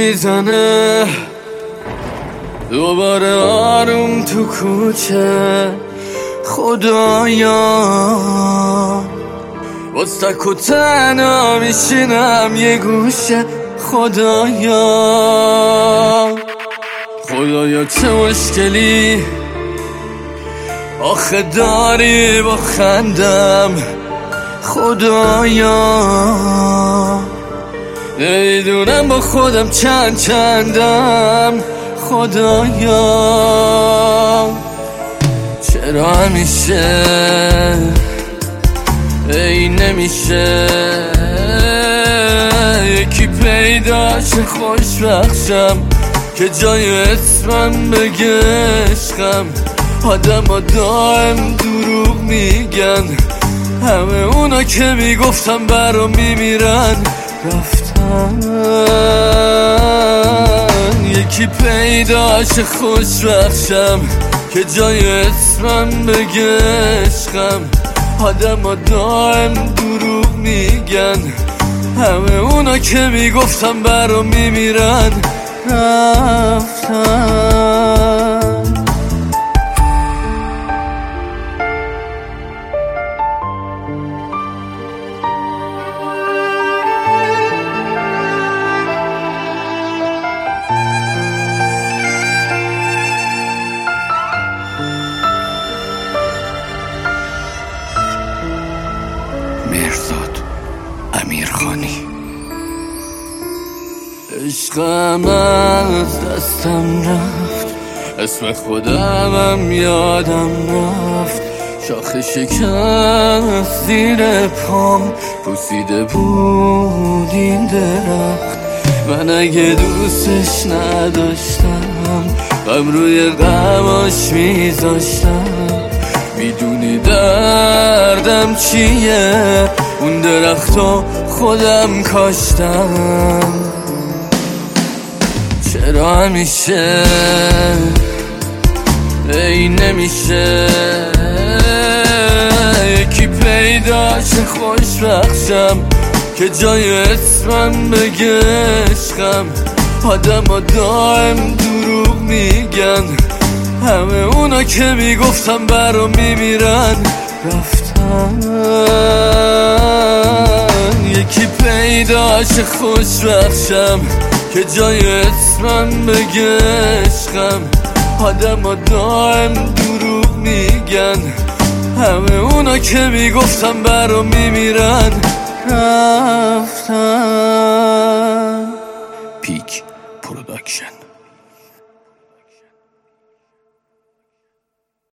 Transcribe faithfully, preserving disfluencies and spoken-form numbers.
میزنه دوباره آروم تو کوچه. خدایا باز تک و تنها میشینم یه گوشه. خدایا خدایا چه مشکلی آخه داری با خندم. خدایا نمیدونم با خودم چند چندم. خدایا چرا همیشه ای نمیشه یکی پیداش خوشبخشم که جای اسمم بگه عشقم. آدم ها دائم دروغ میگن، همه اونا که میگفتم برا میمیرن رفتن. یکی پیداش خوشبخشم که جای اسمم بگه عشقم. آدم ها دائم دروغ میگن، همه اونا که میگفتم برا میمیرن رفتن. مهرزاد امیرخانی. عشقم از دستم رفت، اسم خودمم یادم رفت. شاخه شکست زیر پام، پوسیده بود این درخت. من اگه دوستش نداشتم غم روی غماش میذاشتم. میدونی دردم چیه؟ اون درختو خودم کاشتم. چرا همیشه ای نمیشه یکی پیداش خوشبخشم که جای اسمم بگه عشقم. آدم ها دائم دروغ میگن، همه اونا که میگفتم برا میمیرن رفتن. یکی پیداش خوشبخشم که جای اسمم بگه عشقم. آدم ها دائم دروغ میگن، همه اونا که میگفتم برا میمیرن رفتن. پیک پروداکشن.